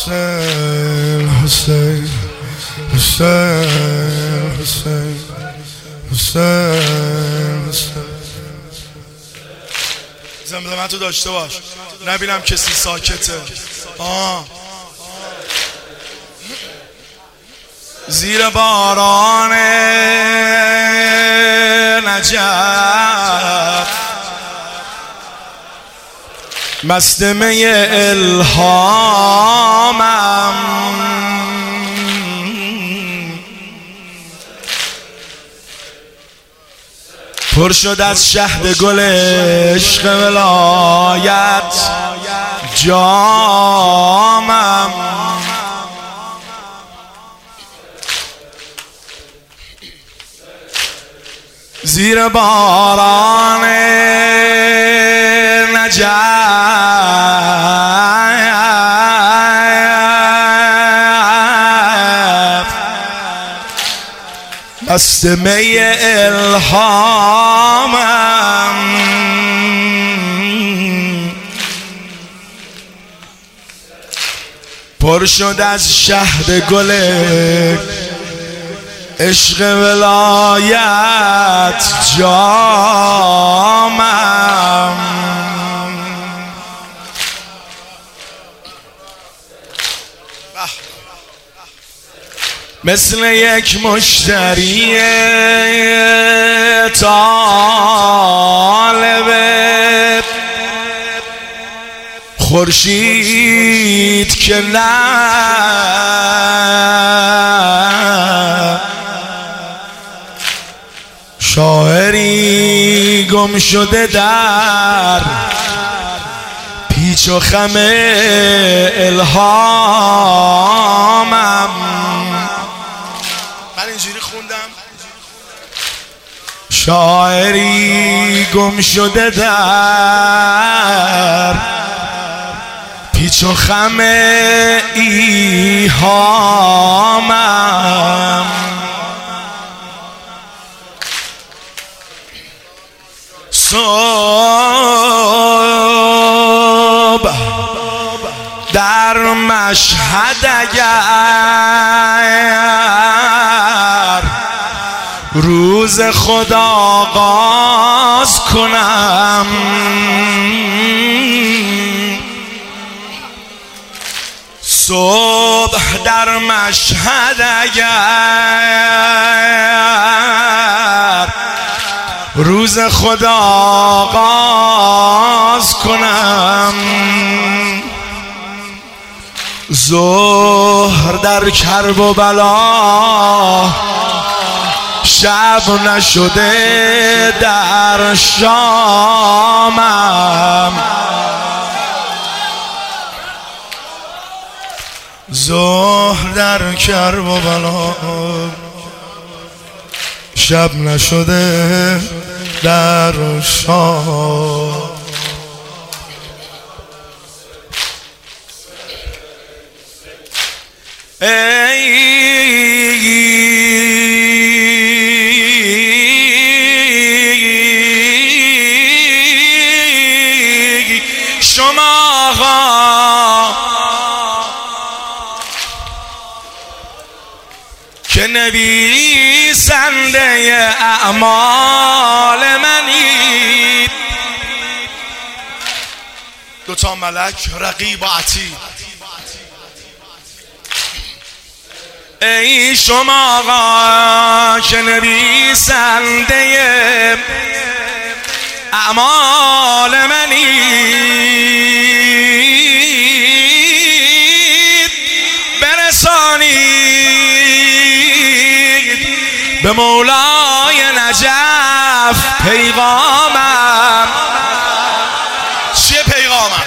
حسین حسین حسین حسین حسین حسین زمزمتو داشته باش نبینم کسی ساکته. زیر باران نجف مست می الهامم، پر شد از شهد گل عشق ولایت جامم. زیر باران نجف مست می الهامم، پر شد از شهد گل عشق ولایت جامم. مثل یک مشتری طالب خورشید که نه شاعری گم شده در پیچ و خم الهامم. من اینجوری خوندم شاعری گم شده در پیچ و خم ایهامم. صبح در مشهد اگر روز خدا آغاز کنم، صبح در مشهد اگر روز خدا آغاز کنم، ظهر در کرب و بلا شب نشده در شامم، ظهر در کرب و بلا شب نشده در شام. شما که نویسنده اعمال منید، دوتا ملک رقیب و عتید. ای شما که نویسنده اعمال منید، برسانید به مولای نجف پیغامم. چیه پیغامم؟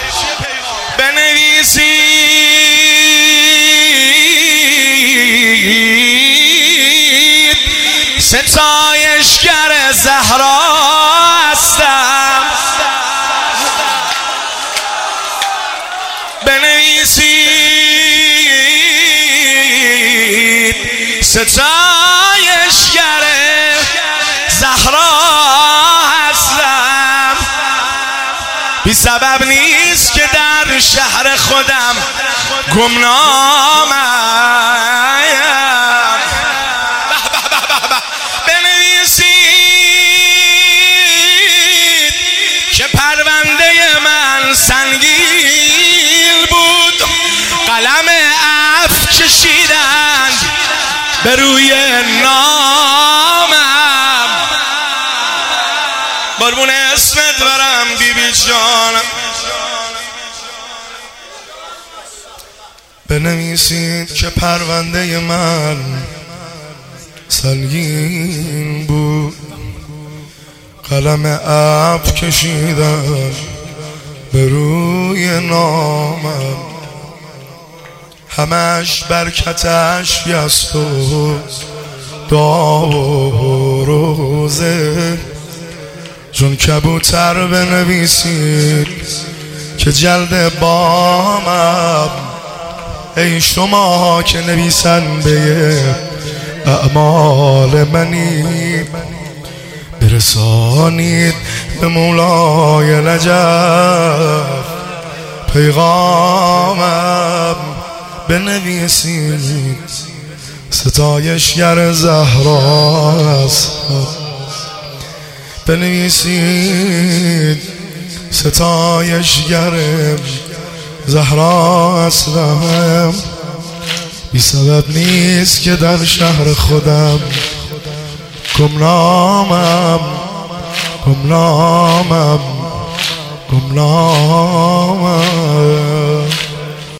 بنویسید ستایشگر زهرا هستم، بنویسید ستایشگر زهرا هستم. بی سبب نیست که در شهر خودم گمنامم بنویسید که پرونده من سنگین بود، قلم عفو کشیدن به روی نامم. قربون اسمت برم بی بی جانم. بنویسید که پرونده من سنگین بود، قلم عفو کشیدن به روی نامم. همش برکتش یست و دعا و روزه، جون کبوتر بنویسید که جلد بامم. ای شما که نویسنده اعمال منی، برسانید به مولای نجف پیغامم. بنویسید ستایشگر زهراست، بنویسید ستایشگر زهرا هستم. بی سبب نیست که در شهر خودم گمنامم، گمنامم، گمنامم.